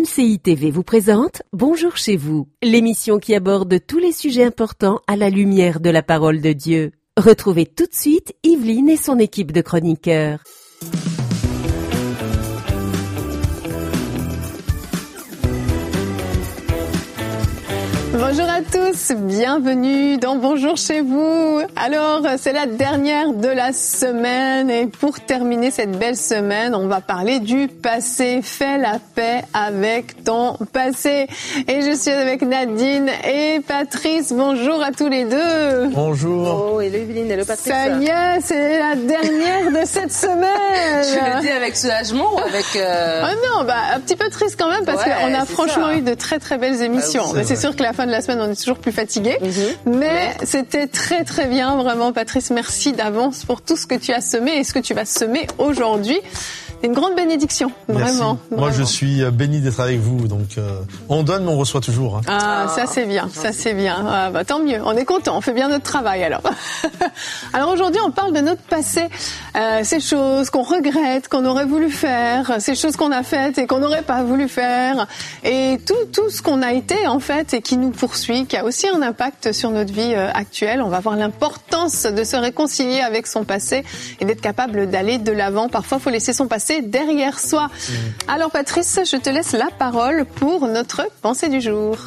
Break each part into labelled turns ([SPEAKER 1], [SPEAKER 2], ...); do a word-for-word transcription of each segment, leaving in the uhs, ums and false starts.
[SPEAKER 1] C I T V vous présente Bonjour chez vous, l'émission qui aborde tous les sujets importants à la lumière de la parole de Dieu. Retrouvez tout de suite Yveline et son équipe de chroniqueurs.
[SPEAKER 2] Bonjour à tous, bienvenue dans Bonjour chez vous. Alors, c'est la dernière de la semaine et pour terminer cette belle semaine, on va parler du passé. Fais la paix avec ton passé. Et je suis avec Nadine et Patrice. Bonjour à tous les deux.
[SPEAKER 3] Bonjour.
[SPEAKER 4] Oh, hello Yveline, hello Patrice.
[SPEAKER 2] Ça y est, c'est la dernière de cette semaine.
[SPEAKER 4] Tu le dis avec soulagement ou avec... Euh...
[SPEAKER 2] Oh non, bah un petit peu triste quand même parce ouais, qu'on a franchement ça. eu de très très belles émissions. Ah oui, c'est Mais c'est sûr que la fin de la semaine, on est toujours plus fatigué. Mm-hmm. Mais ouais. c'était très très bien, vraiment Patrice. Merci d'avance pour tout ce que tu as semé et ce que tu vas semer aujourd'hui. C'est une grande bénédiction, vraiment.
[SPEAKER 3] Merci. Moi,
[SPEAKER 2] vraiment.
[SPEAKER 3] je suis béni d'être avec vous. Donc, euh, on donne, mais on reçoit toujours. Hein.
[SPEAKER 2] Ah, ah, ça c'est bien, ça c'est bien. Ah, bah, tant mieux, on est content, on fait bien notre travail alors. Alors aujourd'hui, on parle de notre passé, euh, ces choses qu'on regrette, qu'on aurait voulu faire, ces choses qu'on a faites et qu'on n'aurait pas voulu faire, et tout tout ce qu'on a été en fait et qui nous poursuit, qui a aussi un impact sur notre vie euh, actuelle. On va voir l'importance de se réconcilier avec son passé et d'être capable d'aller de l'avant. Parfois, il faut laisser son passé derrière soi. Mmh. Alors Patrice, je te laisse la parole pour notre pensée du jour.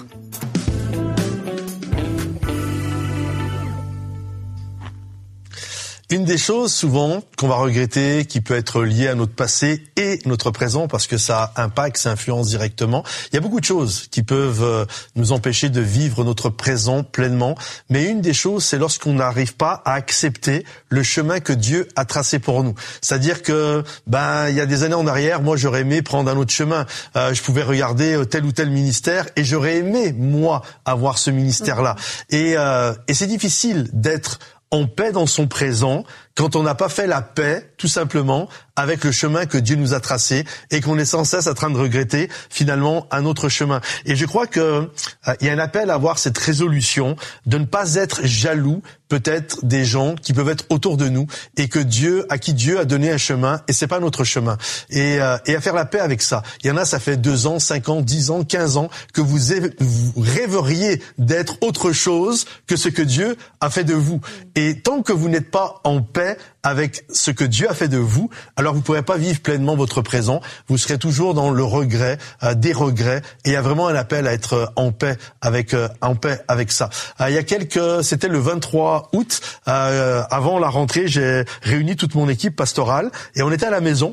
[SPEAKER 3] Une des choses souvent qu'on va regretter, qui peut être liée à notre passé et notre présent, parce que ça impacte, ça influence directement. Il y a beaucoup de choses qui peuvent nous empêcher de vivre notre présent pleinement. Mais une des choses, c'est lorsqu'on n'arrive pas à accepter le chemin que Dieu a tracé pour nous. C'est-à-dire que, ben, il y a des années en arrière, moi, j'aurais aimé prendre un autre chemin. Euh, je pouvais regarder tel ou tel ministère et j'aurais aimé, moi, avoir ce ministère-là. Et, euh, et c'est difficile d'être en paix dans son présent quand on n'a pas fait la paix, tout simplement, avec le chemin que Dieu nous a tracé et qu'on est sans cesse en train de regretter finalement un autre chemin. Et je crois que euh, il y a un appel à avoir cette résolution de ne pas être jaloux peut-être des gens qui peuvent être autour de nous et que Dieu, à qui Dieu a donné un chemin et c'est pas notre chemin. Et, euh, et à faire la paix avec ça. Il y en a, ça fait deux ans, cinq ans, dix ans, quinze ans que vous, vous rêveriez d'être autre chose que ce que Dieu a fait de vous. Et tant que vous n'êtes pas en paix avec ce que Dieu a fait de vous, alors vous ne pourrez pas vivre pleinement votre présent. Vous serez toujours dans le regret, euh, des regrets. Et il y a vraiment un appel à être en paix avec, euh, en paix avec ça. Euh, il y a quelques, c'était le vingt-trois août, euh, avant la rentrée, j'ai réuni toute mon équipe pastorale et on était à la maison.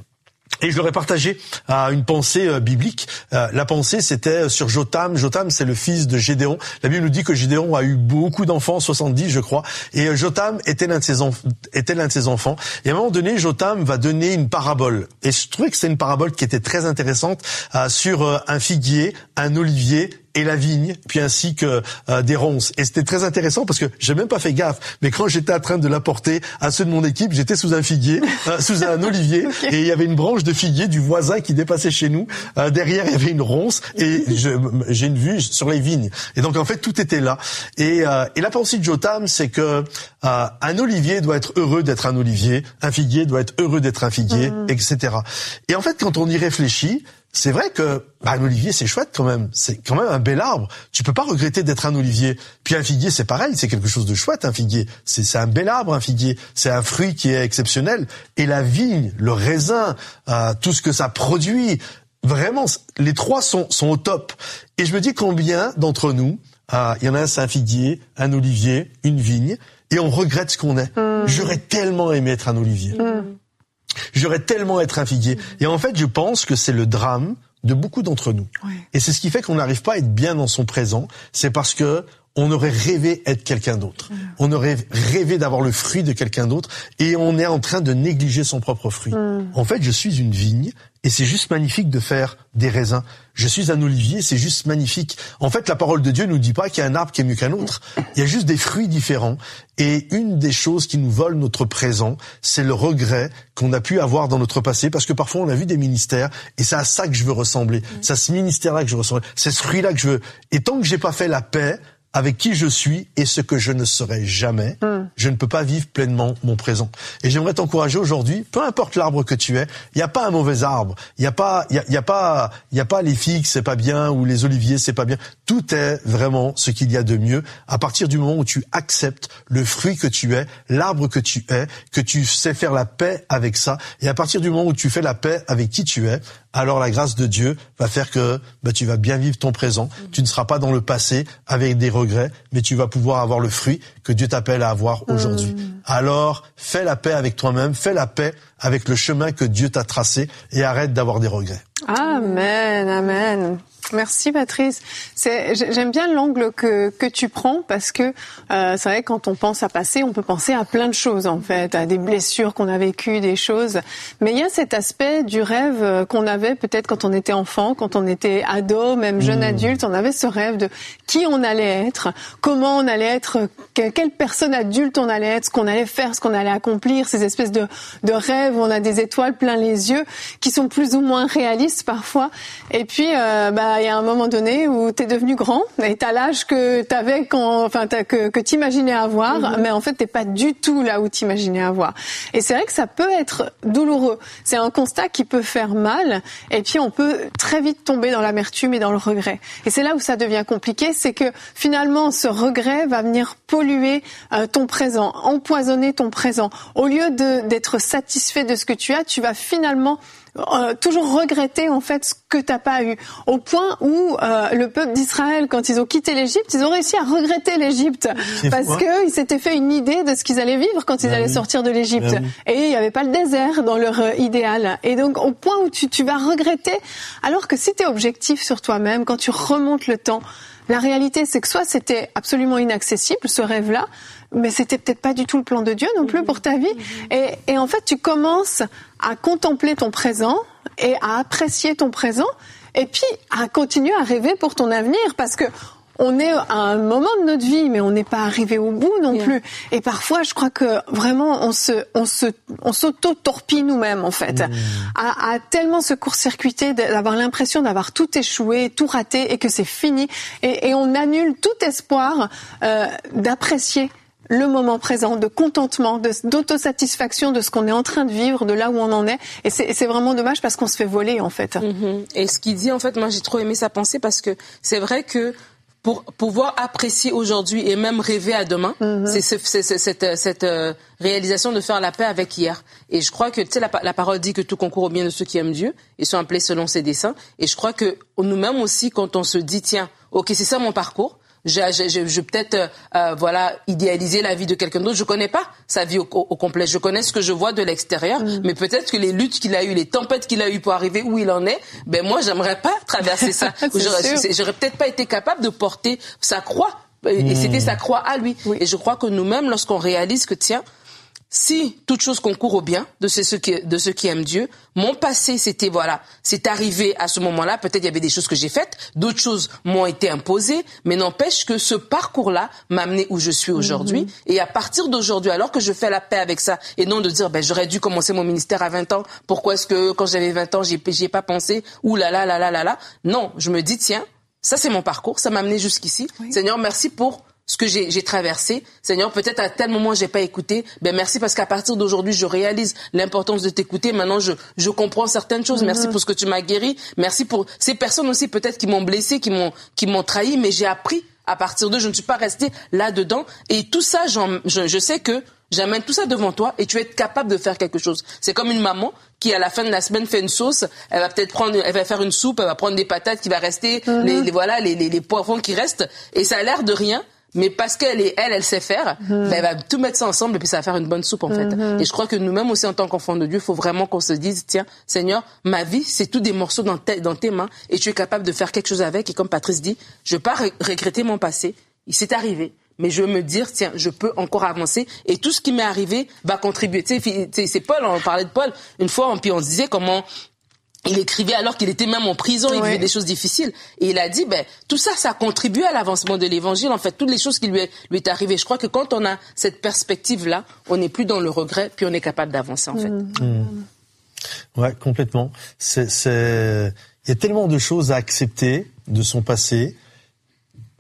[SPEAKER 3] Et je leur ai partagé euh, une pensée euh, biblique. Euh, la pensée, c'était sur Jotham. Jotham, c'est le fils de Gédéon. La Bible nous dit que Gédéon a eu beaucoup d'enfants, soixante-dix, je crois. Et euh, Jotham était l'un de ses enf- était l'un de ses enfants. Et à un moment donné, Jotham va donner une parabole. Et je trouvais que c'était une parabole qui était très intéressante euh, sur euh, un figuier, un olivier et la vigne, puis ainsi que euh, des ronces. Et c'était très intéressant parce que j'ai même pas fait gaffe. Mais quand j'étais en train de l'apporter à ceux de mon équipe, j'étais sous un figuier, euh, sous un olivier, okay. Et il y avait une branche de figuier du voisin qui dépassait chez nous. Euh, derrière, il y avait une ronce et je, j'ai une vue sur les vignes. Et donc en fait, tout était là. Et, euh, et la pensée de Jotham, c'est que euh, un olivier doit être heureux d'être un olivier, un figuier doit être heureux d'être un figuier, mmh. et cetera. Et en fait, quand on y réfléchit, c'est vrai que bah, un olivier, c'est chouette quand même. C'est quand même un bel arbre. Tu peux pas regretter d'être un olivier. Puis un figuier, c'est pareil. C'est quelque chose de chouette, un figuier. C'est, c'est un bel arbre, un figuier. C'est un fruit qui est exceptionnel. Et la vigne, le raisin, euh, tout ce que ça produit, vraiment, les trois sont, sont au top. Et je me dis combien d'entre nous, euh, il y en a un, c'est un figuier, un olivier, une vigne, et on regrette ce qu'on est. Mmh. J'aurais tellement aimé être un olivier. Mmh. J'aurais tellement être un figuier. Et en fait, je pense que c'est le drame de beaucoup d'entre nous. Ouais. Et c'est ce qui fait qu'on n'arrive pas à être bien dans son présent. C'est parce que on aurait rêvé être quelqu'un d'autre. Mmh. On aurait rêvé d'avoir le fruit de quelqu'un d'autre. Et on est en train de négliger son propre fruit. Mmh. En fait, je suis une vigne et c'est juste magnifique de faire des raisins. Je suis un olivier, c'est juste magnifique. En fait, la parole de Dieu nous dit pas qu'il y a un arbre qui est mieux qu'un autre. Il y a juste des fruits différents. Et une des choses qui nous vole notre présent, c'est le regret qu'on a pu avoir dans notre passé, parce que parfois on a vu des ministères, et c'est à ça que je veux ressembler. C'est à ce ministère-là que je veux ressembler. C'est ce fruit-là que je veux. Et tant que j'ai pas fait la paix avec qui je suis et ce que je ne serai jamais, mm. je ne peux pas vivre pleinement mon présent. Et j'aimerais t'encourager aujourd'hui, peu importe l'arbre que tu es, il n'y a pas un mauvais arbre, il n'y a pas, il y a, il y a pas, il y a pas les figues c'est pas bien ou les oliviers c'est pas bien. Tout est vraiment ce qu'il y a de mieux à partir du moment où tu acceptes le fruit que tu es, l'arbre que tu es, que tu sais faire la paix avec ça. Et à partir du moment où tu fais la paix avec qui tu es, alors la grâce de Dieu va faire que bah, tu vas bien vivre ton présent. Mm. Tu ne seras pas dans le passé avec des regrets, mais tu vas pouvoir avoir le fruit que Dieu t'appelle à avoir aujourd'hui. Mm. Alors, fais la paix avec toi-même, fais la paix avec le chemin que Dieu t'a tracé et arrête d'avoir des regrets.
[SPEAKER 2] Amen, amen. Merci Patrice. C'est, j'aime bien l'angle que que tu prends parce que euh, c'est vrai que quand on pense à passé, on peut penser à plein de choses en fait, à des blessures qu'on a vécues, des choses. Mais il y a cet aspect du rêve qu'on avait peut-être quand on était enfant, quand on était ado, même jeune mmh. adulte, on avait ce rêve de qui on allait être, comment on allait être, quelle personne adulte on allait être, ce qu'on allait faire, ce qu'on allait accomplir, ces espèces de de rêves où on a des étoiles plein les yeux qui sont plus ou moins réalistes parfois. Et puis euh, bah il y a un moment donné où t'es devenu grand et t'as l'âge que t'avais quand, enfin, t'as, que, que t'imaginais avoir, mm-hmm. mais en fait, t'es pas du tout là où t'imaginais avoir. Et c'est vrai que ça peut être douloureux. C'est un constat qui peut faire mal et puis on peut très vite tomber dans l'amertume et dans le regret. Et c'est là où ça devient compliqué, c'est que finalement, ce regret va venir polluer euh, ton présent, empoisonner ton présent. Au lieu de, d'être satisfait de ce que tu as, tu vas finalement Euh, toujours regretter en fait ce que t'as pas eu, au point où euh, le peuple d'Israël, quand ils ont quitté l'Égypte, ils ont réussi à regretter l'Égypte parce que ils s'étaient fait une idée de ce qu'ils allaient vivre quand ils ben allaient oui. sortir de l'Égypte, ben oui. et il y avait pas le désert dans leur euh, idéal, et donc au point où tu, tu vas regretter, alors que si t'es objectif sur toi-même, quand tu remontes le temps, la réalité c'est que soit c'était absolument inaccessible ce rêve-là, mais c'était peut-être pas du tout le plan de Dieu non plus pour ta vie. Et, et en fait, tu commences à contempler ton présent et à apprécier ton présent, et puis à continuer à rêver pour ton avenir, parce que on est à un moment de notre vie, mais on n'est pas arrivé au bout non yeah. plus. Et parfois, je crois que vraiment, on se, on se, on s'auto-torpille nous-mêmes, en fait, mmh. à, à tellement se court-circuiter, d'avoir l'impression d'avoir tout échoué, tout raté, et que c'est fini. Et, et on annule tout espoir euh, d'apprécier le moment présent, de contentement, de, d'autosatisfaction de ce qu'on est en train de vivre, de là où on en est. Et c'est, et c'est vraiment dommage parce qu'on se fait voler, en fait.
[SPEAKER 4] Mm-hmm. Et ce qu'il dit, en fait, moi, j'ai trop aimé sa pensée parce que c'est vrai que pour pouvoir apprécier aujourd'hui et même rêver à demain, mm-hmm. c'est, c'est, c'est, c'est cette, cette euh, réalisation de faire la paix avec hier. Et je crois que, tu sais, la, la parole dit que tout concourt au bien de ceux qui aiment Dieu et sont appelés selon ses desseins. Et je crois que nous-mêmes aussi, quand on se dit, tiens, ok, c'est ça mon parcours, Je, je, je, je peut-être euh, voilà idéaliser la vie de quelqu'un d'autre. Je connais pas sa vie au, au, au complet. Je connais ce que je vois de l'extérieur, mmh. mais peut-être que les luttes qu'il a eues, les tempêtes qu'il a eues pour arriver où il en est, ben moi j'aimerais pas traverser ça. j'aurais, j'aurais peut-être pas été capable de porter sa croix. Et mmh. c'était sa croix à lui. Oui. Et je crois que nous-mêmes, lorsqu'on réalise que tiens, si toute chose concourt au bien de ceux qui, de ceux qui aiment Dieu, mon passé, c'était, voilà, c'est arrivé à ce moment-là. Peut-être il y avait des choses que j'ai faites, d'autres choses m'ont été imposées, mais n'empêche que ce parcours-là m'a amené où je suis aujourd'hui. Mm-hmm. Et à partir d'aujourd'hui, alors que je fais la paix avec ça, et non de dire, ben, j'aurais dû commencer mon ministère à vingt ans, pourquoi est-ce que quand j'avais vingt ans, j'y, j'y ai pas pensé, ouh là là là là là là. Non, je me dis, tiens, ça c'est mon parcours, ça m'a amené jusqu'ici. Oui. Seigneur, merci pour ce que j'ai, j'ai traversé. Seigneur, peut-être à tel moment j'ai pas écouté. Ben merci parce qu'à partir d'aujourd'hui je réalise l'importance de t'écouter. Maintenant je je comprends certaines choses. Mm-hmm. Merci pour ce que tu m'as guéri. Merci pour ces personnes aussi peut-être qui m'ont blessé, qui m'ont qui m'ont trahi, mais j'ai appris à partir d'eux. Je ne suis pas restée là-dedans. Et tout ça, j'en, je, je sais que j'amène tout ça devant toi et tu vas être capable de faire quelque chose. C'est comme une maman qui, à la fin de la semaine, fait une sauce. Elle va peut-être prendre, elle va faire une soupe, elle va prendre des patates qui va rester, mm-hmm. les, les voilà, les, les, les poivrons qui restent. Et ça a l'air de rien. Mais parce qu'elle est elle, elle sait faire, mmh. ben elle va tout mettre ça ensemble et puis ça va faire une bonne soupe en fait. Mmh. Et je crois que nous-mêmes aussi en tant qu'enfants de Dieu, il faut vraiment qu'on se dise, tiens, Seigneur, ma vie, c'est tout des morceaux dans, te, dans tes mains et tu es capable de faire quelque chose avec. Et comme Patrice dit, je ne veux pas re- regretter mon passé, il s'est arrivé. Mais je veux me dire, tiens, je peux encore avancer et tout ce qui m'est arrivé va contribuer. Tu sais, c'est Paul, on parlait de Paul une fois, puis on se disait comment il écrivait alors qu'il était même en prison, il ouais. vivait des choses difficiles. Et il a dit, ben, tout ça, ça contribue à l'avancement de l'évangile. En fait, toutes les choses qui lui est, lui est arrivées. Je crois que quand on a cette perspective-là, on n'est plus dans le regret, puis on est capable d'avancer, en fait.
[SPEAKER 3] Mmh. Mmh. Ouais, complètement. C'est, c'est, il y a tellement de choses à accepter de son passé.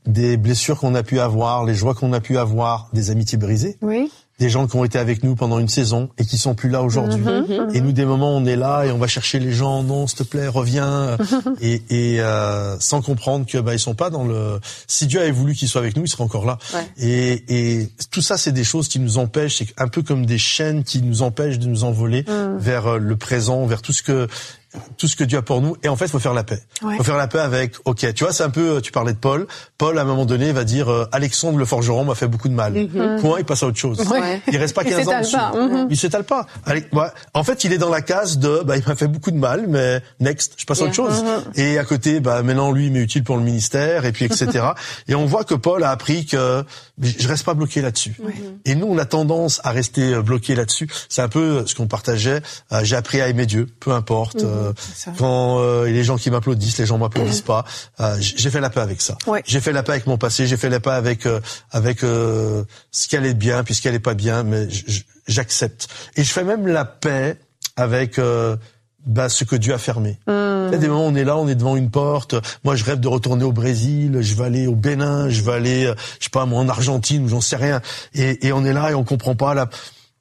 [SPEAKER 3] des blessures qu'on a pu avoir, les joies qu'on a pu avoir, des amitiés brisées.
[SPEAKER 2] Oui.
[SPEAKER 3] Des gens qui ont été avec nous pendant une saison et qui sont plus là aujourd'hui. Mmh, et nous, des moments, on est là et on va chercher les gens. Non, s'il te plaît, reviens. et et euh, sans comprendre que bah ils sont pas dans le. Si Dieu avait voulu qu'ils soient avec nous, ils seraient encore là. Ouais. Et, et tout ça, c'est des choses qui nous empêchent. C'est un peu comme des chaînes qui nous empêchent de nous envoler mmh. vers le présent, vers tout ce que. tout ce que Dieu a pour nous. Et en fait, il faut faire la paix. Il ouais. faut faire la paix avec, ok, tu vois, c'est un peu, tu parlais de Paul. Paul, à un moment donné, va dire, euh, Alexandre le forgeron m'a fait beaucoup de mal. Mm-hmm. Point, il passe à autre chose. Ouais. Il reste pas quinze ans dessus. Mm-hmm. Il s'étale pas. Allez, ouais. En fait, il est dans la case de, bah, il m'a fait beaucoup de mal, mais next, je passe à autre chose. Mm-hmm. Et à côté, bah, maintenant, lui, il m'est utile pour le ministère, et puis, et cetera. Et on voit que Paul a appris que je reste pas bloqué là-dessus. Mm-hmm. Et nous, on a tendance à rester bloqué là-dessus. C'est un peu ce qu'on partageait. Euh, j'ai appris à aimer Dieu, peu importe. Mm-hmm. Euh, Quand euh, les gens qui m'applaudissent, les gens m'applaudissent pas, euh, j'ai fait la paix avec ça. Ouais. J'ai fait la paix avec mon passé, j'ai fait la paix avec euh, avec euh, ce qui allait bien, puis ce qui allait pas bien, mais j'accepte. Et je fais même la paix avec euh, bah, ce que Dieu a fermé. Mmh. Il y a des moments où on est là, on est devant une porte. Moi, je rêve de retourner au Brésil, je vais aller au Bénin, je vais aller, je sais pas, moi, en Argentine, ou j'en sais rien. Et, et on est là et on comprend pas la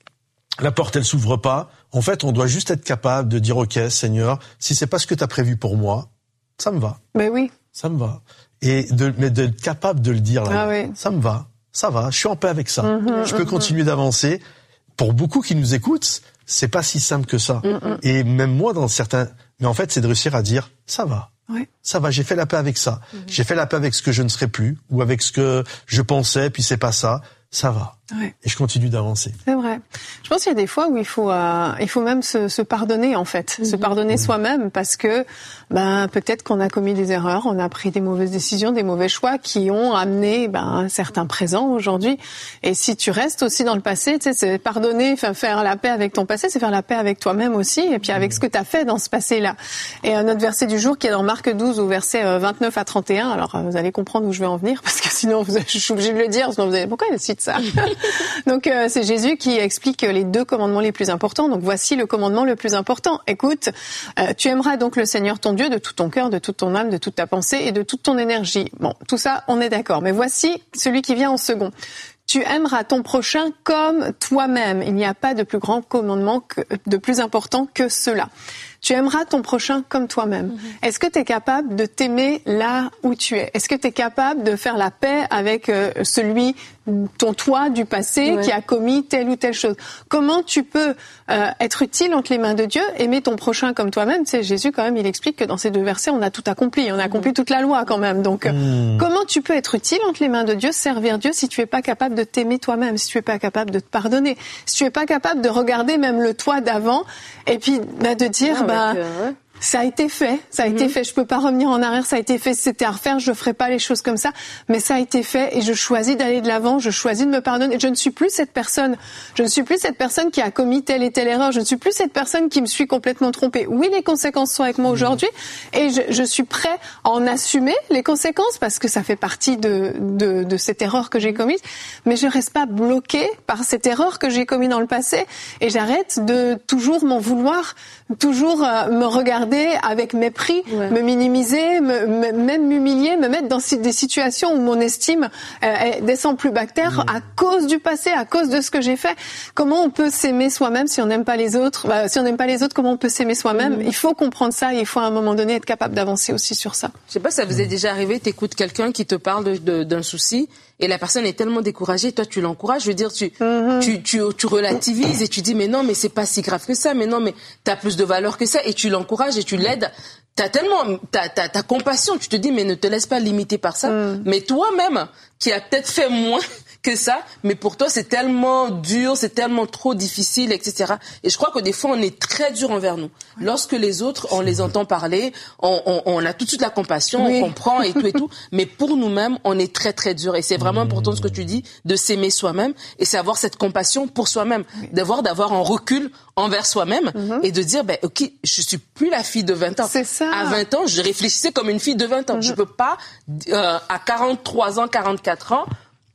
[SPEAKER 3] la porte, elle s'ouvre pas. En fait, on doit juste être capable de dire, OK, Seigneur, si c'est pas ce que tu as prévu pour moi, ça me va.
[SPEAKER 2] Mais oui.
[SPEAKER 3] Ça me va. Et de, mais d'être capable de le dire là,
[SPEAKER 2] ah oui.
[SPEAKER 3] ça me va, ça va, je suis en paix avec ça. Mm-hmm, je peux mm-hmm. continuer d'avancer. Pour beaucoup qui nous écoutent, c'est pas si simple que ça. Mm-hmm. Et même moi, dans certains, mais en fait, c'est de réussir à dire, ça va.
[SPEAKER 2] Oui.
[SPEAKER 3] Ça va, j'ai fait la paix avec ça. Mm-hmm. J'ai fait la paix avec ce que je ne serai plus, ou avec ce que je pensais, puis c'est pas ça. Ça va.
[SPEAKER 2] Ouais.
[SPEAKER 3] Et je continue d'avancer.
[SPEAKER 2] C'est vrai. Je pense qu'il y a des fois où il faut, euh, il faut même se, se pardonner en fait, mmh. se pardonner mmh. soi-même parce que, ben peut-être qu'on a commis des erreurs, on a pris des mauvaises décisions, des mauvais choix qui ont amené ben un certain présent aujourd'hui. Et si tu restes aussi dans le passé, tu sais, c'est pardonner, enfin faire la paix avec ton passé, c'est faire la paix avec toi-même aussi, et puis avec mmh. ce que tu as fait dans ce passé-là. Et euh, notre verset du jour qui est dans Marc douze au verset euh, vingt-neuf à trente et un. Alors euh, vous allez comprendre où je vais en venir parce que sinon vous, je suis obligée de le dire, sinon vous allez pourquoi il cite ça. Donc euh, c'est Jésus qui explique les deux commandements les plus importants. Donc voici le commandement le plus important. Écoute, euh, tu aimeras donc le Seigneur ton Dieu de tout ton cœur, de toute ton âme, de toute ta pensée et de toute ton énergie. Bon, tout ça, on est d'accord. Mais voici celui qui vient en second. Tu aimeras ton prochain comme toi-même. Il n'y a pas de plus grand commandement, que, de plus important que cela. Tu aimeras ton prochain comme toi-même. Mm-hmm. Est-ce que tu es capable de t'aimer là où tu es? Est-ce que tu es capable de faire la paix avec euh, celui, ton toi du passé ouais. qui a commis telle ou telle chose? Comment tu peux euh, être utile entre les mains de Dieu, aimer ton prochain comme toi-même? Tu sais, Jésus quand même, il explique que dans ces deux versets, on a tout accompli. On a accompli mm-hmm. toute la loi quand même. Donc, mm. comment tu peux être utile entre les mains de Dieu, servir Dieu si tu es pas capable de t'aimer toi-même, si tu es pas capable de te pardonner, si tu es pas capable de regarder même le toi d'avant et puis bah, de dire... Ah, Bah, euh, ouais. Ça a été fait, ça a mm-hmm. été fait. Je peux pas revenir en arrière. Ça a été fait. Si c'était à refaire, je ferais pas les choses comme ça. Mais ça a été fait et je choisis d'aller de l'avant. Je choisis de me pardonner. Je ne suis plus cette personne. Je ne suis plus cette personne qui a commis telle et telle erreur. Je ne suis plus cette personne qui me suis complètement trompée. Oui, les conséquences sont avec moi aujourd'hui et je, je suis prêt à en assumer les conséquences parce que ça fait partie de de, de cette erreur que j'ai commise. Mais je reste pas bloquée par cette erreur que j'ai commise dans le passé et j'arrête de toujours m'en vouloir, toujours euh, me regarder avec mépris, ouais. me minimiser, me, me, même m'humilier, me mettre dans des situations où mon estime euh, descend plus bas que terre mmh. à cause du passé, à cause de ce que j'ai fait. Comment on peut s'aimer soi-même si on n'aime pas les autres? Bah, si on n'aime pas les autres, comment on peut s'aimer soi-même? mmh. Il faut comprendre ça et il faut à un moment donné être capable d'avancer aussi sur ça.
[SPEAKER 4] Je sais pas, ça vous est déjà arrivé, t'écoutes quelqu'un qui te parle de, de, d'un souci et la personne est tellement découragée, toi tu l'encourages, je veux dire, tu, mmh. tu, tu, tu relativises et tu dis mais non, mais c'est pas si grave que ça, mais non, mais t'as plus de valeur que ça et tu l'encourages et tu l'aides. T'as tellement, t'as, t'as, t'as compassion, tu te dis mais ne te laisse pas limiter par ça, mmh. mais toi-même qui a peut-être fait moins que ça, mais pour toi c'est tellement dur, c'est tellement trop difficile, et cetera. Et je crois que des fois on est très dur envers nous. Oui. Lorsque les autres, on les entend parler, on, on, on a tout de suite la compassion, oui. on comprend et tout et tout, mais pour nous-mêmes on est très très dur. Et c'est vraiment important ce que tu dis, de s'aimer soi-même et c'est avoir cette compassion pour soi-même, oui. d'avoir d'avoir un recul envers soi-même mm-hmm. et de dire ben ok, je suis plus la fille de vingt ans.
[SPEAKER 2] C'est ça.
[SPEAKER 4] À vingt ans, je réfléchissais comme une fille de vingt ans. Mm-hmm. Je peux pas euh, à quarante-trois ans, quarante-quatre ans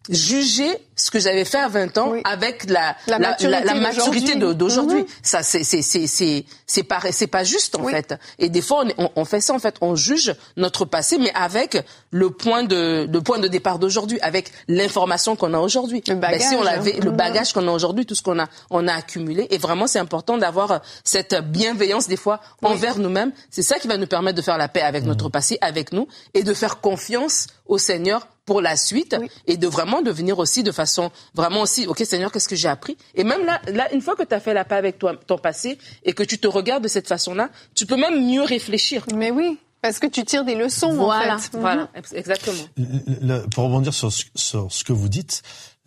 [SPEAKER 4] juger ce que j'avais fait à vingt ans oui. avec la,
[SPEAKER 2] la,
[SPEAKER 4] la
[SPEAKER 2] maturité,
[SPEAKER 4] la, la maturité de, d'aujourd'hui.
[SPEAKER 2] Mmh.
[SPEAKER 4] Ça, c'est, c'est, c'est, c'est, c'est pas, c'est pas juste, en
[SPEAKER 2] oui.
[SPEAKER 4] fait. Et des fois, on, on fait ça, en fait. On juge notre passé, mais avec le point de, le point de départ d'aujourd'hui, avec l'information qu'on a aujourd'hui.
[SPEAKER 2] Le bagage.
[SPEAKER 4] Ben, si on l'avait,
[SPEAKER 2] hein.
[SPEAKER 4] le bagage qu'on a aujourd'hui, tout ce qu'on a, on a accumulé. Et vraiment, c'est important d'avoir cette bienveillance, des fois, oui. envers nous-mêmes. C'est ça qui va nous permettre de faire la paix avec mmh. notre passé, avec nous, et de faire confiance au Seigneur pour la suite oui. et de vraiment devenir aussi de façon vraiment aussi OK Seigneur, qu'est-ce que j'ai appris? Et même là là une fois que tu as fait la paix avec toi ton passé et que tu te regardes de cette façon-là, tu peux même mieux réfléchir.
[SPEAKER 2] Mais oui, parce que tu tires des leçons
[SPEAKER 4] voilà,
[SPEAKER 2] en fait.
[SPEAKER 4] Voilà, exactement.
[SPEAKER 3] Le, le, pour rebondir sur ce, sur ce que vous dites,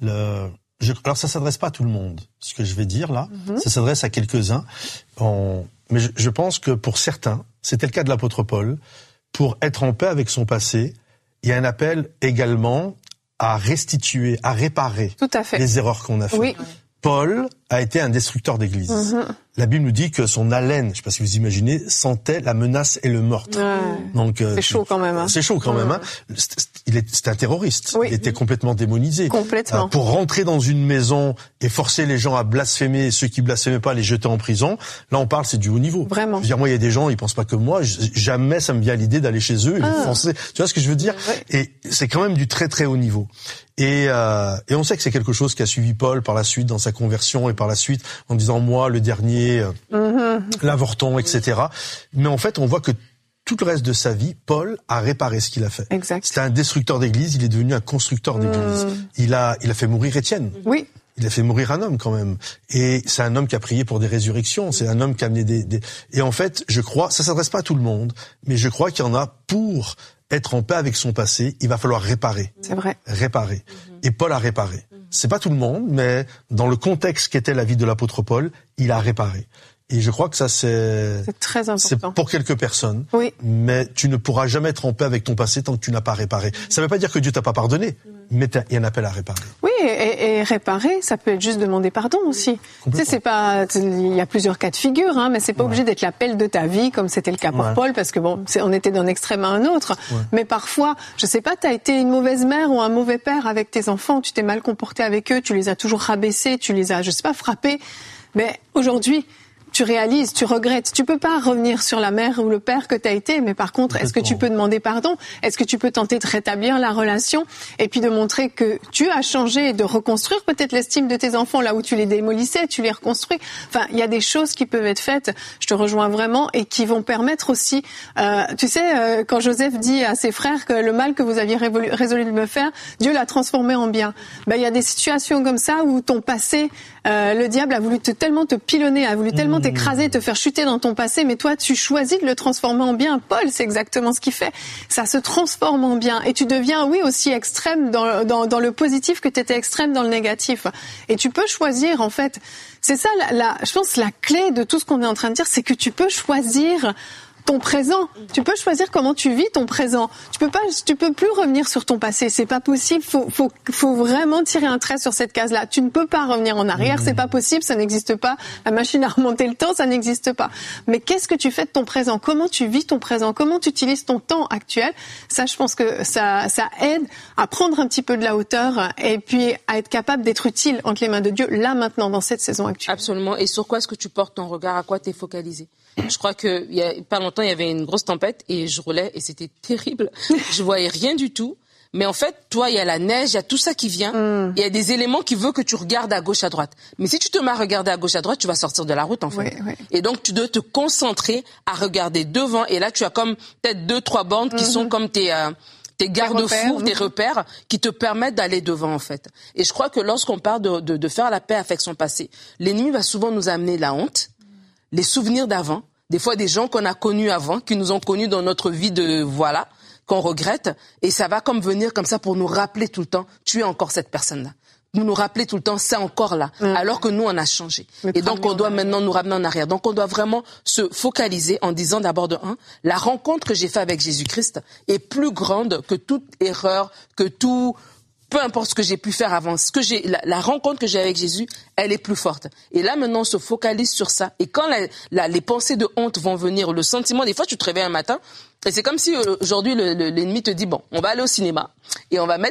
[SPEAKER 3] le je, alors ça s'adresse pas à tout le monde. Ce que je vais dire là, mm-hmm. ça s'adresse à quelques-uns. En, mais je, je pense que pour certains, c'était le cas de l'apôtre Paul, pour être en paix avec son passé, il y a un appel également à restituer, à réparer
[SPEAKER 2] Tout à fait.
[SPEAKER 3] les erreurs qu'on a faites.
[SPEAKER 2] Oui.
[SPEAKER 3] Paul a été un destructeur d'église. Mm-hmm. La Bible nous dit que son haleine, je ne sais pas si vous imaginez, sentait la menace et le meurtre.
[SPEAKER 2] Ouais.
[SPEAKER 3] Donc euh,
[SPEAKER 2] c'est chaud quand même. Hein.
[SPEAKER 3] C'est chaud quand ouais. même. Hein. Il est, c'était un terroriste.
[SPEAKER 2] Oui.
[SPEAKER 3] Il était complètement démonisé.
[SPEAKER 2] Complètement.
[SPEAKER 3] Euh, pour rentrer dans une maison et forcer les gens à blasphémer, et ceux qui blasphémaient pas, les jeter en prison. Là, on parle, c'est du haut niveau.
[SPEAKER 2] Vraiment.
[SPEAKER 3] Je veux dire, moi, il y a des gens, ils pensent pas comme moi. Jamais ça me vient à l'idée d'aller chez eux et ah. les forcer. Tu vois ce que je veux dire? Ouais. Et c'est quand même du très très haut niveau. Et, euh, et on sait que c'est quelque chose qui a suivi Paul par la suite dans sa conversion et par la suite en disant moi le dernier, euh, mm-hmm. l'avorton, et cetera. Mais en fait, on voit que tout le reste de sa vie, Paul a réparé ce qu'il a fait.
[SPEAKER 2] Exact.
[SPEAKER 3] C'était un destructeur d'église, il est devenu un constructeur d'église. Mm. Il a, il a fait mourir Étienne.
[SPEAKER 2] Oui.
[SPEAKER 3] Il a fait mourir un homme quand même. Et c'est un homme qui a prié pour des résurrections. C'est un homme qui a amené des, des... Et en fait, je crois, ça s'adresse pas à tout le monde, mais je crois qu'il y en a pour être en paix avec son passé, il va falloir réparer.
[SPEAKER 2] C'est vrai.
[SPEAKER 3] Réparer. Mm-hmm. Et Paul a réparé. Mm-hmm. C'est pas tout le monde, mais dans le contexte qu'était la vie de l'apôtre Paul, il a réparé. Et je crois que ça, c'est...
[SPEAKER 2] C'est très important.
[SPEAKER 3] C'est pour quelques personnes.
[SPEAKER 2] Oui.
[SPEAKER 3] Mais tu ne pourras jamais être en paix avec ton passé tant que tu n'as pas réparé. Mm-hmm. Ça ne veut pas dire que Dieu t'a pas pardonné, mm-hmm. mais il y a un appel à réparer.
[SPEAKER 2] Oui, et, et réparer, ça peut être juste demander pardon aussi. Tu sais, c'est pas... Il y a plusieurs cas de figure, hein, mais c'est pas ouais. obligé d'être l'appel de ta vie, comme c'était le cas pour ouais. Paul, parce que bon, c'est, on était d'un extrême à un autre. Ouais. Mais parfois, je sais pas, t'as été une mauvaise mère ou un mauvais père avec tes enfants, tu t'es mal comporté avec eux, tu les as toujours rabaissés, tu les as, je sais pas, frappés. Mais aujourd'hui, tu réalises, tu regrettes. Tu peux pas revenir sur la mère ou le père que tu as été, mais par contre, est-ce que tu peux demander pardon? Est-ce que tu peux tenter de rétablir la relation et puis de montrer que tu as changé et de reconstruire peut-être l'estime de tes enfants là où tu les démolissais, tu les reconstruis. Enfin, il y a des choses qui peuvent être faites, je te rejoins vraiment, et qui vont permettre aussi, euh, tu sais, euh, quand Joseph dit à ses frères que le mal que vous aviez résolu, résolu de me faire, Dieu l'a transformé en bien. Ben, il y a des situations comme ça où ton passé, euh, le diable a voulu te, tellement te pilonner, a voulu tellement t'écraser, te faire chuter dans ton passé, mais toi, tu choisis de le transformer en bien. Paul, c'est exactement ce qu'il fait. Ça se transforme en bien. Et tu deviens, oui, aussi extrême dans, dans, dans le positif que tu étais extrême dans le négatif. Et tu peux choisir, en fait. C'est ça, la, la, je pense, la clé de tout ce qu'on est en train de dire, c'est que tu peux choisir ton présent. Tu peux choisir comment tu vis ton présent. Tu peux pas, tu peux plus revenir sur ton passé. C'est pas possible. Faut, faut, faut vraiment tirer un trait sur cette case-là. Tu ne peux pas revenir en arrière. C'est pas possible. Ça n'existe pas. La machine à remonter le temps, ça n'existe pas. Mais qu'est-ce que tu fais de ton présent? Comment tu vis ton présent? Comment tu utilises ton temps actuel? Ça, je pense que ça, ça aide à prendre un petit peu de la hauteur et puis à être capable d'être utile entre les mains de Dieu là, maintenant, dans cette saison actuelle.
[SPEAKER 4] Absolument. Et sur quoi est-ce que tu portes ton regard? À quoi t'es focalisé? Je crois que il y a pas longtemps, il y avait une grosse tempête et je roulais et c'était terrible. Je voyais rien du tout. Mais en fait, toi, il y a la neige, il y a tout ça qui vient. Mm. Il y a des éléments qui veulent que tu regardes à gauche, à droite. Mais si tu te mets à regarder à gauche, à droite, tu vas sortir de la route, en fait.
[SPEAKER 2] Oui, oui.
[SPEAKER 4] Et donc, tu dois te concentrer à regarder devant. Et là, tu as comme peut-être deux, trois bandes qui mm-hmm. sont comme tes... Euh, tes garde-fous, tes repères qui te permettent d'aller devant, en fait. Et je crois que lorsqu'on parle de, de, de faire la paix avec son passé, l'ennemi va souvent nous amener la honte, les souvenirs d'avant, des fois des gens qu'on a connus avant, qui nous ont connus dans notre vie de, voilà, qu'on regrette, et ça va comme venir comme ça pour nous rappeler tout le temps, tu es encore cette personne-là. Nous nous rappeler tout le temps, c'est encore là, mmh. alors que nous, on a changé. Mais et donc, on doit maintenant nous ramener en arrière. Donc, on doit vraiment se focaliser en disant d'abord de un, la rencontre que j'ai faite avec Jésus-Christ est plus grande que toute erreur, que tout... peu importe ce que j'ai pu faire avant, ce que j'ai, la, la rencontre que j'ai avec Jésus, elle est plus forte. Et là, maintenant, on se focalise sur ça. Et quand la, la, les pensées de honte vont venir, le sentiment, des fois, tu te réveilles un matin, et c'est comme si euh, aujourd'hui, le, le, l'ennemi te dit, bon, on va aller au cinéma, et on va mettre toute ta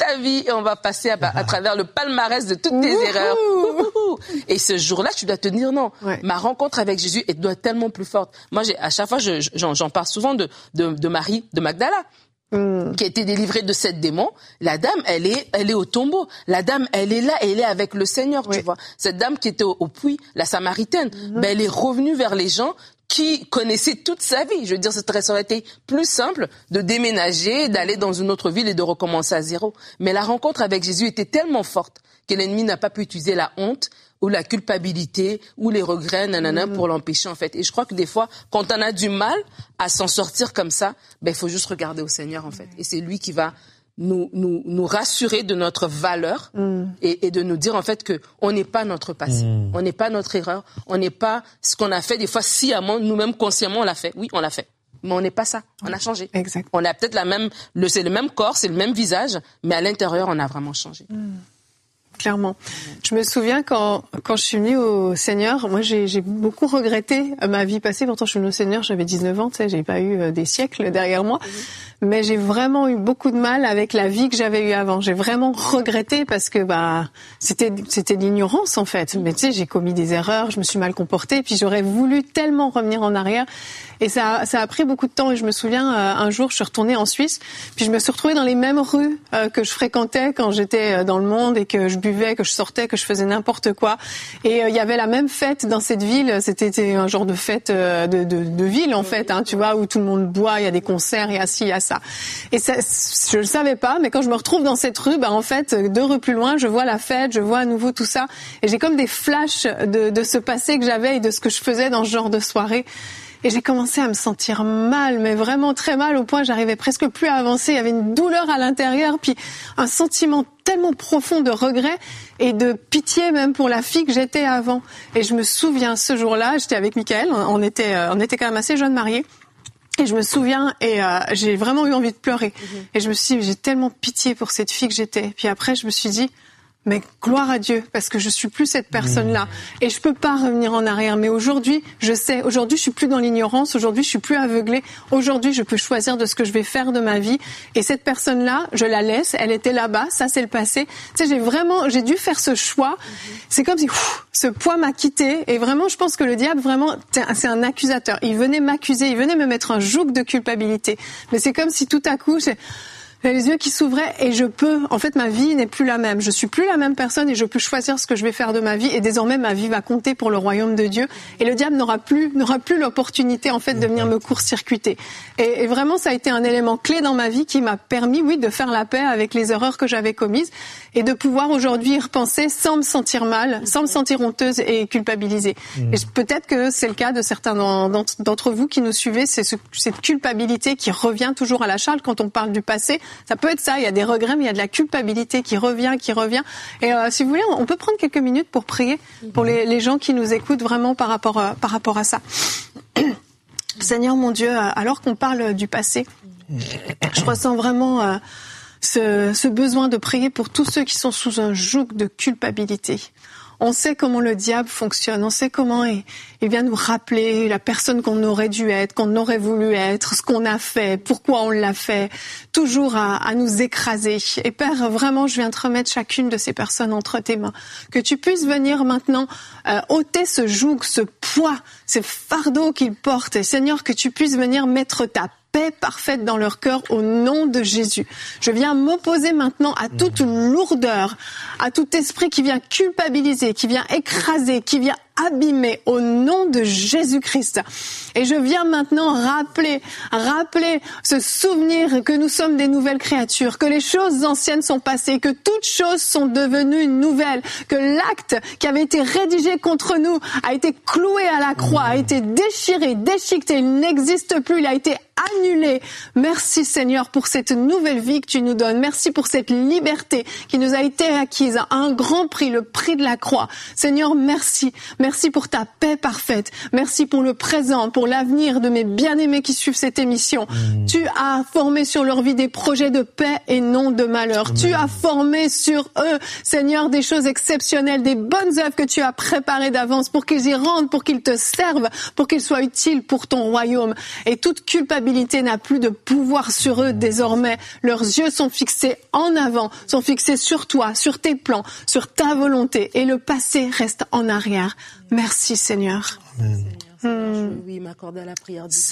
[SPEAKER 4] ta vie et on va passer à, à travers le palmarès de toutes tes erreurs. Et ce jour-là, tu dois te dire non. Ouais. Ma rencontre avec Jésus, elle doit être tellement plus forte. Moi, j'ai, à chaque fois, je, j'en, j'en parle souvent de, de, de Marie, de Magdala. Mmh. Qui a été délivrée de sept démons. La dame, elle est, elle est au tombeau. La dame, elle est là, elle est avec le Seigneur, oui. tu vois. Cette dame qui était au, au puits, la Samaritaine, mmh. ben, elle est revenue vers les gens qui connaissaient toute sa vie. Je veux dire, ça aurait été plus simple de déménager, d'aller dans une autre ville et de recommencer à zéro. Mais la rencontre avec Jésus était tellement forte que l'ennemi n'a pas pu utiliser la honte ou la culpabilité ou les regrets, nanana, mmh. pour l'empêcher, en fait. Et je crois que des fois, quand on a du mal à s'en sortir comme ça, ben, il faut juste regarder au Seigneur, en fait. Et c'est lui qui va nous, nous, nous rassurer de notre valeur mmh. et, et de nous dire, en fait, que on n'est pas notre passé. Mmh. On n'est pas notre erreur. On n'est pas ce qu'on a fait. Des fois, sciemment, nous-mêmes, consciemment, on l'a fait. Oui, on l'a fait. Mais on n'est pas ça. On a changé.
[SPEAKER 2] Exact.
[SPEAKER 4] On a peut-être la même, le, c'est le même corps, c'est le même visage, mais à l'intérieur, on a vraiment changé.
[SPEAKER 2] Mmh. Clairement. Je me souviens quand quand je suis venue au Seigneur, moi j'ai j'ai beaucoup regretté ma vie passée. Pourtant je suis venue au Seigneur, j'avais dix-neuf ans, tu sais, j'ai pas eu des siècles derrière moi. Mmh. Mais j'ai vraiment eu beaucoup de mal avec la vie que j'avais eue avant. J'ai vraiment regretté parce que bah c'était c'était de l'ignorance en fait. Mais tu sais, j'ai commis des erreurs, je me suis mal comportée, puis j'aurais voulu tellement revenir en arrière. Et ça, ça a pris beaucoup de temps. Et je me souviens, euh, un jour, je suis retournée en Suisse, puis je me suis retrouvée dans les mêmes rues euh, que je fréquentais quand j'étais dans le monde et que je buvais, que je sortais, que je faisais n'importe quoi. Et il euh, y avait la même fête dans cette ville. C'était un genre de fête euh, de, de, de ville, en fait, hein, tu vois, où tout le monde boit, il y a des concerts, il y a ci, il y a ça. Et ça, je le savais pas, mais quand je me retrouve dans cette rue, bah en fait, deux rues plus loin, je vois la fête, je vois à nouveau tout ça. Et j'ai comme des flashs de, de ce passé que j'avais et de ce que je faisais dans ce genre de soirée. Et j'ai commencé à me sentir mal, mais vraiment très mal, au point que j'arrivais presque plus à avancer. Il y avait une douleur à l'intérieur, puis un sentiment tellement profond de regret et de pitié même pour la fille que j'étais avant. Et je me souviens, ce jour-là, j'étais avec Michael, on était, on était quand même assez jeunes mariés. Et je me souviens, et euh, j'ai vraiment eu envie de pleurer. Mmh. Et je me suis dit, j'ai tellement pitié pour cette fille que j'étais. Puis après, je me suis dit, mais gloire à Dieu, parce que je suis plus cette personne-là. Et je peux pas revenir en arrière. Mais aujourd'hui, je sais, aujourd'hui, je suis plus dans l'ignorance. Aujourd'hui, je suis plus aveuglée. Aujourd'hui, je peux choisir de ce que je vais faire de ma vie. Et cette personne-là, je la laisse. Elle était là-bas. Ça, c'est le passé. Tu sais, j'ai vraiment, j'ai dû faire ce choix. C'est comme si, ouf, ce poids m'a quitté. Et vraiment, je pense que le diable, vraiment, c'est un accusateur. Il venait m'accuser. Il venait me mettre un joug de culpabilité. Mais c'est comme si tout à coup, j'ai, les yeux qui s'ouvraient et je peux, en fait, ma vie n'est plus la même. Je suis plus la même personne et je peux choisir ce que je vais faire de ma vie et désormais ma vie va compter pour le royaume de Dieu et le diable n'aura plus, n'aura plus l'opportunité, en fait, de venir me court-circuiter. Et, et vraiment, ça a été un élément clé dans ma vie qui m'a permis, oui, de faire la paix avec les erreurs que j'avais commises et de pouvoir aujourd'hui y repenser sans me sentir mal, sans me sentir honteuse et culpabilisée. Mmh. Et peut-être que c'est le cas de certains d'entre vous qui nous suivez, c'est ce, cette culpabilité qui revient toujours à la charge quand on parle du passé. Ça peut être ça, il y a des regrets, mais il y a de la culpabilité qui revient, qui revient. Et euh, si vous voulez, on peut prendre quelques minutes pour prier pour les, les gens qui nous écoutent vraiment par rapport, euh, par rapport à ça. Seigneur mon Dieu, alors qu'on parle du passé, je ressens vraiment euh, ce, ce besoin de prier pour tous ceux qui sont sous un joug de culpabilité. On sait comment le diable fonctionne, on sait comment il, il vient nous rappeler la personne qu'on aurait dû être, qu'on aurait voulu être, ce qu'on a fait, pourquoi on l'a fait, toujours à, à nous écraser. Et Père, vraiment, je viens te remettre chacune de ces personnes entre tes mains. Que tu puisses venir maintenant euh, ôter ce joug, ce poids, ce fardeau qu'ils portent. Et Seigneur, que tu puisses venir mettre ta paix parfaite dans leur cœur au nom de Jésus. Je viens m'opposer maintenant à toute lourdeur, à tout esprit qui vient culpabiliser, qui vient écraser, qui vient abîmer au nom de Jésus-Christ. Et je viens maintenant rappeler, rappeler ce souvenir que nous sommes des nouvelles créatures, que les choses anciennes sont passées, que toutes choses sont devenues nouvelles, que l'acte qui avait été rédigé contre nous a été cloué à la croix, a été déchiré, déchiqueté, il n'existe plus, il a été annulé. Merci Seigneur pour cette nouvelle vie que tu nous donnes. Merci pour cette liberté qui nous a été acquise à un grand prix, le prix de la croix. Seigneur, merci. Merci pour ta paix parfaite. Merci pour le présent, pour l'avenir de mes bien-aimés qui suivent cette émission. Mmh. Tu as formé sur leur vie des projets de paix et non de malheur. Mmh. Tu as formé sur eux, Seigneur, des choses exceptionnelles, des bonnes œuvres que tu as préparées d'avance pour qu'ils y rentrent, pour qu'ils te servent, pour qu'ils soient utiles pour ton royaume. Et toute culpabilité n'a plus de pouvoir sur eux désormais. Leurs yeux sont fixés en avant, sont fixés sur toi, sur tes plans, sur ta volonté. Et le passé reste en arrière. Merci Seigneur.
[SPEAKER 3] Amen.
[SPEAKER 4] Seigneur, hmm. Oui, m'accorder à la prière du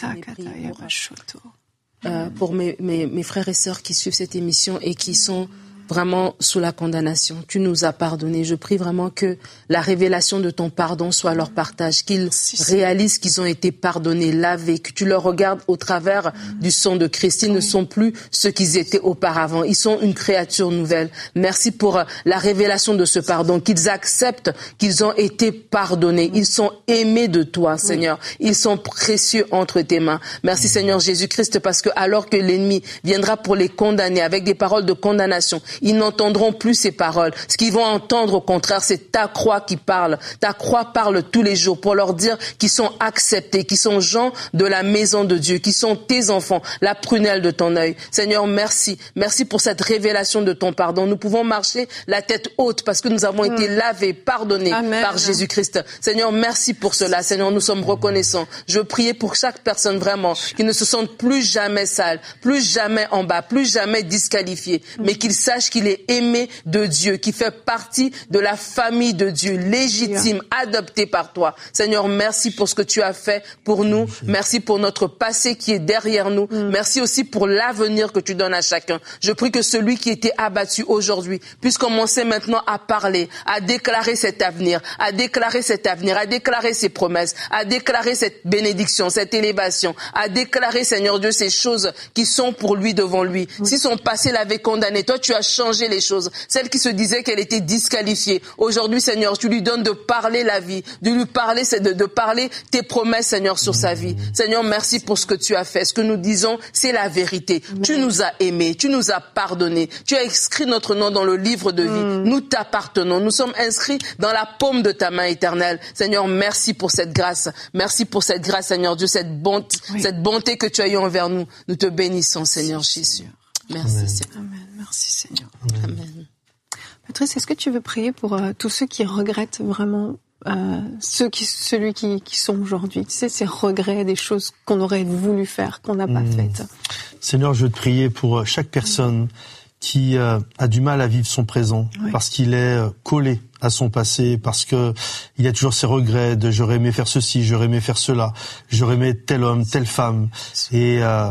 [SPEAKER 4] pour, euh, pour mes, mes, mes frères et sœurs qui suivent cette émission et qui sont vraiment sous la condamnation. Tu nous as pardonné. Je prie vraiment que la révélation de ton pardon soit leur partage, qu'ils réalisent qu'ils ont été pardonnés, lavés, que tu leur regardes au travers du sang de Christ. Ils ne sont plus ce qu'ils étaient auparavant. Ils sont une créature nouvelle. Merci pour la révélation de ce pardon, qu'ils acceptent qu'ils ont été pardonnés. Ils sont aimés de toi, Seigneur. Ils sont précieux entre tes mains. Merci, Seigneur Jésus-Christ, parce que alors que l'ennemi viendra pour les condamner avec des paroles de condamnation, ils n'entendront plus ces paroles. Ce qu'ils vont entendre, au contraire, c'est ta croix qui parle. Ta croix parle tous les jours pour leur dire qu'ils sont acceptés, qu'ils sont gens de la maison de Dieu, qu'ils sont tes enfants, la prunelle de ton œil. Seigneur, merci. Merci pour cette révélation de ton pardon. Nous pouvons marcher la tête haute parce que nous avons mmh. été lavés, pardonnés Amen. Par Jésus-Christ. Seigneur, merci pour cela. Seigneur, nous sommes reconnaissants. Je veux prier pour chaque personne vraiment qui ne se sente plus jamais sale, plus jamais en bas, plus jamais disqualifié, mmh. mais qu'il sache qu'il est aimé de Dieu, qui fait partie de la famille de Dieu, légitime, adopté par toi. Seigneur, merci pour ce que tu as fait pour nous. Merci pour notre passé qui est derrière nous. Mm. Merci aussi pour l'avenir que tu donnes à chacun. Je prie que celui qui était abattu aujourd'hui puisse commencer maintenant à parler, à déclarer cet avenir, à déclarer cet avenir, à déclarer ses promesses, à déclarer cette bénédiction, cette élévation, à déclarer, Seigneur Dieu, ces choses qui sont pour lui devant lui. Mm. Si son passé l'avait condamné, toi tu as changer les choses. Celle qui se disait qu'elle était disqualifiée. Aujourd'hui, Seigneur, tu lui donnes de parler la vie, de lui parler, de, de parler tes promesses, Seigneur, sur sa vie. Seigneur, merci pour ce que tu as fait. Ce que nous disons, c'est la vérité. Amen. Tu nous as aimés, tu nous as pardonnés. Tu as inscrit notre nom dans le livre de vie. Mm. Nous t'appartenons. Nous sommes inscrits dans la paume de ta main éternelle. Seigneur, merci pour cette grâce. Merci pour cette grâce, Seigneur Dieu, cette bonté, oui. cette bonté que tu as eue envers nous. Nous te bénissons, Seigneur Jésus. Merci,
[SPEAKER 2] Amen.
[SPEAKER 4] Seigneur.
[SPEAKER 2] Amen. Merci, Seigneur.
[SPEAKER 4] Amen. Amen.
[SPEAKER 2] Patrice, est-ce que tu veux prier pour euh, tous ceux qui regrettent vraiment euh, ceux qui, celui qui, qui sont aujourd'hui? Tu sais, ces regrets, des choses qu'on aurait voulu faire, qu'on n'a pas mmh. faites.
[SPEAKER 3] Seigneur, je veux te prier pour chaque personne mmh. qui euh, a du mal à vivre son présent, oui. parce qu'il est euh, collé à son passé, parce que il y a toujours ces regrets de j'aurais aimé faire ceci, j'aurais aimé faire cela, j'aurais aimé tel homme, telle femme, et euh,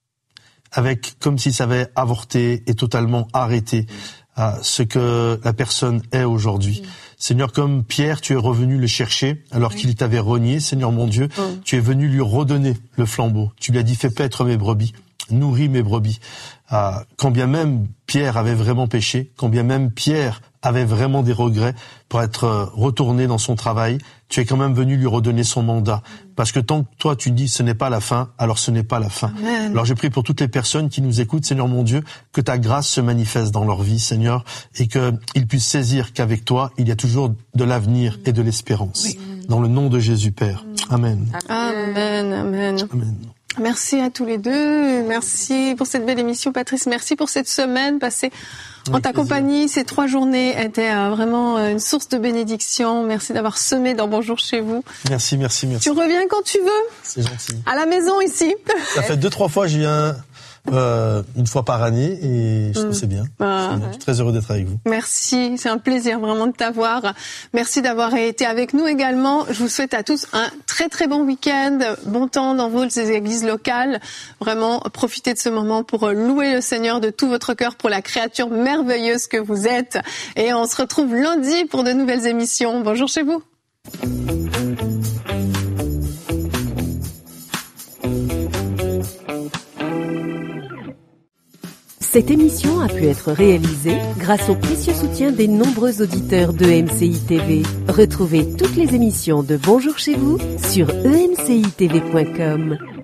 [SPEAKER 3] avec comme si ça avait avorté et totalement arrêté euh, ce que la personne est aujourd'hui. Mmh. Seigneur, comme Pierre, tu es revenu le chercher alors oui. qu'il t'avait renié. Seigneur mon Dieu, mmh. tu es venu lui redonner le flambeau. Tu lui as dit, fais paître mes brebis, nourris mes brebis. Euh, quand bien même Pierre avait vraiment péché, quand bien même Pierre avait vraiment des regrets pour être retourné dans son travail, tu es quand même venu lui redonner son mandat. Parce que tant que toi tu dis ce n'est pas la fin, alors ce n'est pas la fin. Amen. Alors je prie pour toutes les personnes qui nous écoutent, Seigneur mon Dieu, que ta grâce se manifeste dans leur vie, Seigneur, et qu'ils puissent saisir qu'avec toi, il y a toujours de l'avenir et de l'espérance. Oui. Dans le nom de Jésus, Père. Amen.
[SPEAKER 2] Amen, amen.
[SPEAKER 3] Amen.
[SPEAKER 2] Merci à tous les deux. Merci pour cette belle émission, Patrice. Merci pour cette semaine passée en ta compagnie. Ces trois journées étaient euh, vraiment euh, une source de bénédiction. Merci d'avoir semé dans Bonjour chez vous.
[SPEAKER 3] Merci, merci, merci.
[SPEAKER 2] Tu reviens quand tu veux.
[SPEAKER 3] C'est gentil.
[SPEAKER 2] À la maison ici.
[SPEAKER 3] Ça fait deux, trois fois, je viens euh, une fois par année et je trouve que c'est bien.
[SPEAKER 2] Ah,
[SPEAKER 3] c'est bien. Je suis très heureux d'être avec vous.
[SPEAKER 2] Merci, c'est un plaisir vraiment de t'avoir. Merci d'avoir été avec nous également. Je vous souhaite à tous un très très bon week-end, bon temps dans vos églises locales. Vraiment, profitez de ce moment pour louer le Seigneur de tout votre cœur pour la créature merveilleuse que vous êtes. Et on se retrouve lundi pour de nouvelles émissions. Bonjour chez vous.
[SPEAKER 1] Cette émission a pu être réalisée grâce au précieux soutien des nombreux auditeurs de E M C I T V. Retrouvez toutes les émissions de Bonjour chez vous sur e m c i t v point com.